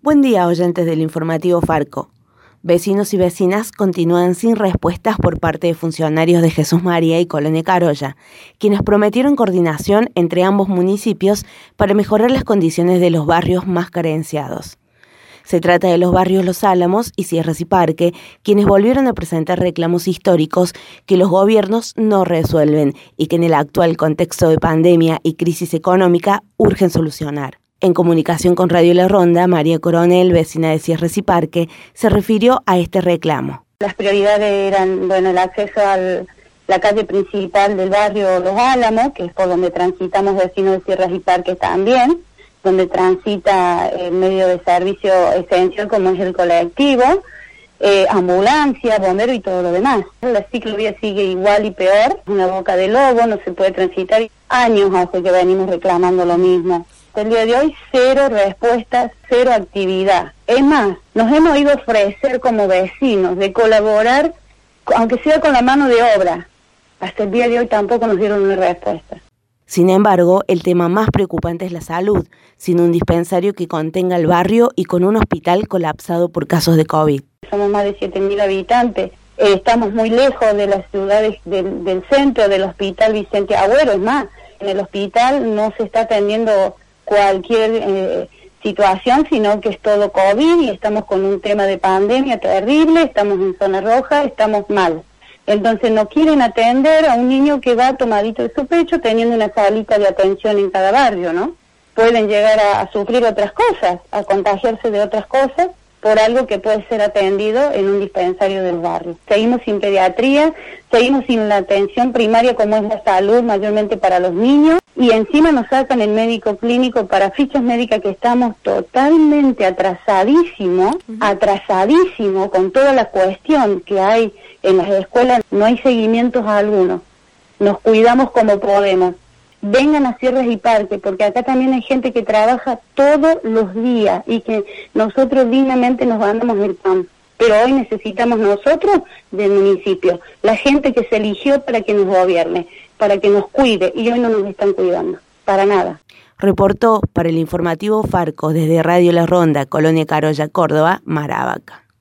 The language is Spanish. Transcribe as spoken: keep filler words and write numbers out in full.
Buen día, oyentes del informativo Farco. Vecinos y vecinas continúan sin respuestas por parte de funcionarios de Jesús María y Colonia Carolla, quienes prometieron coordinación entre ambos municipios para mejorar las condiciones de los barrios más carenciados. Se trata de los barrios Los Álamos y Sierras y Parque, quienes volvieron a presentar reclamos históricos que los gobiernos no resuelven y que en el actual contexto de pandemia y crisis económica urgen solucionar. En comunicación con Radio La Ronda, María Coronel, vecina de Sierras y Parque, se refirió a este reclamo. Las prioridades eran, bueno, el acceso a la calle principal del barrio Los Álamos, que es por donde transitamos vecinos de Sierras y Parque también, donde transita el medio de servicio esencial como es el colectivo, eh, ambulancia, bombero y todo lo demás. La ciclovía sigue igual y peor, una boca de lobo, no se puede transitar. Años hace que venimos reclamando lo mismo. El día de hoy, cero respuestas, cero actividad. Es más, nos hemos ido a ofrecer como vecinos de colaborar, aunque sea con la mano de obra. Hasta el día de hoy tampoco nos dieron una respuesta. Sin embargo, el tema más preocupante es la salud, sin un dispensario que contenga el barrio y con un hospital colapsado por casos de COVID. Somos más de siete mil habitantes. Eh, estamos muy lejos de las ciudades del, del centro, del Hospital Vicente Agüero. Es más, en el hospital no se está atendiendo cualquier eh, situación, sino que es todo COVID y estamos con un tema de pandemia terrible, estamos en zona roja, estamos mal. Entonces no quieren atender a un niño que va tomadito de su pecho teniendo una salita de atención en cada barrio, ¿no? Pueden llegar a, a sufrir otras cosas, a contagiarse de otras cosas por algo que puede ser atendido en un dispensario del barrio. Seguimos sin pediatría, seguimos sin la atención primaria como es la salud, mayormente para los niños, y encima nos sacan el médico clínico para fichas médicas que estamos totalmente atrasadísimos, uh-huh. atrasadísimos con toda la cuestión que hay en las escuelas, no hay seguimientos a algunos, nos cuidamos como podemos. Vengan a Sierras y Parque, porque acá también hay gente que trabaja todos los días y que nosotros dignamente nos mandamos el pan. Pero hoy necesitamos nosotros del municipio, la gente que se eligió para que nos gobierne, para que nos cuide, y hoy no nos están cuidando, para nada. Reportó para el informativo Farco desde Radio La Ronda, Colonia Carolla, Córdoba, Mara Vaca.